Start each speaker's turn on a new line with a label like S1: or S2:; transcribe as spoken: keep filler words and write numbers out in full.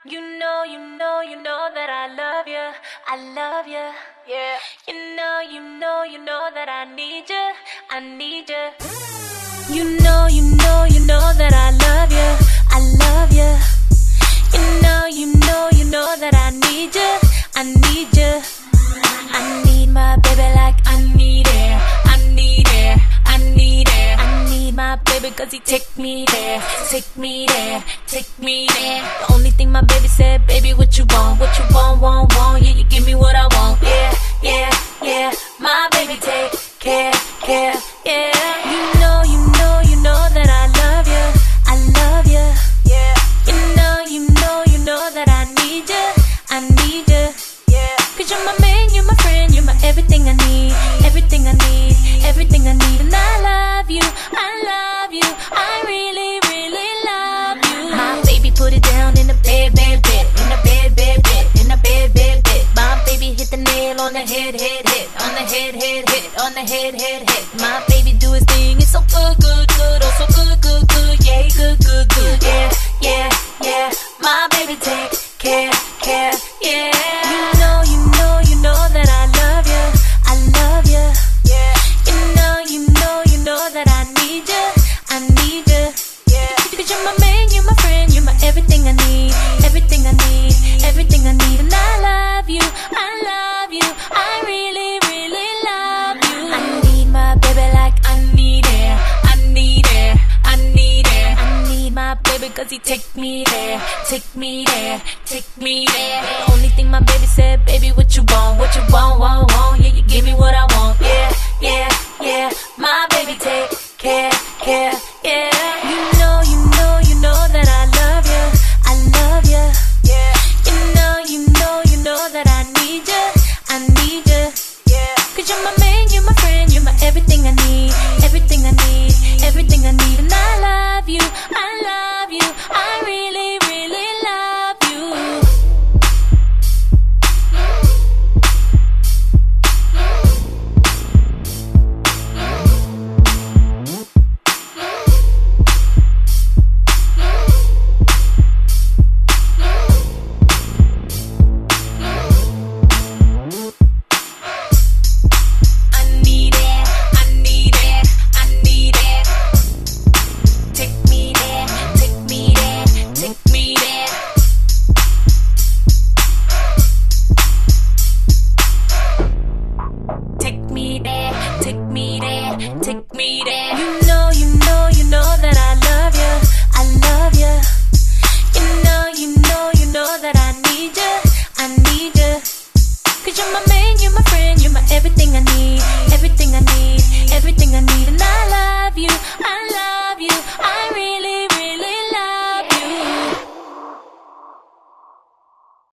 S1: You know, you know, you know that I love you. I love you. Yeah. You know, you know, you know that I need you. I need you. You know, you know, you know that I love you. I love you. You know, you know, you know that I need you. I need you. I need my baby like I need air. I need air. I need air. I need my baby cause he take me there. Take me there. Take me there. The only thing my baby said, baby, what you want? What you want, want, want? Yeah, you give me what I want. Yeah, yeah, yeah. My baby take care, care, yeah. You know, you know, you know that I love you. I love you. Yeah. You know, you know, you know that I need you. I need you. Yeah. Cause you're my man, you're my friend, you're my everything I need. Everything I need, everything I need. And I love you, I love you. I really, really love you. My baby put it down in the bed, bed, bed. In the bed, bed, bed. In the bed, bed, bed. My baby hit the nail on the head, head, head. On the head, head, head. On the head, head, head. My baby do his thing, it's so good, good, good. Oh, so good, good, good. Yeah, good, good, good. Yeah, yeah, yeah. My baby take care, care, yeah. You know, you know, you know that I love you. I love you. Yeah. You know, you know, you know that I need you. I need you. Yeah. Cause you're my man, you're my friend, you're my everything I need. Everything I need, everything I need. And I love you, I love you. I really, really love you. I need my baby like I need air. I need air, I need air. I need my baby cause he take me there. Take me there, take me there. The only thing my baby said, baby, what you want? What you want, want, want? Yeah, you give me what I want. Yeah, yeah, yeah. My baby take care, care, yeah. You know, you know, you know that I love you. I love you. Yeah. You know, you know, you know that I need you. I need you. Yeah. Cause you're my man, you're my friend, you're my everything I need. Everything I need, everything I need. And I love you, I love you. I really, really love you. Cause you're my man, you're my friend, you're my everything I need.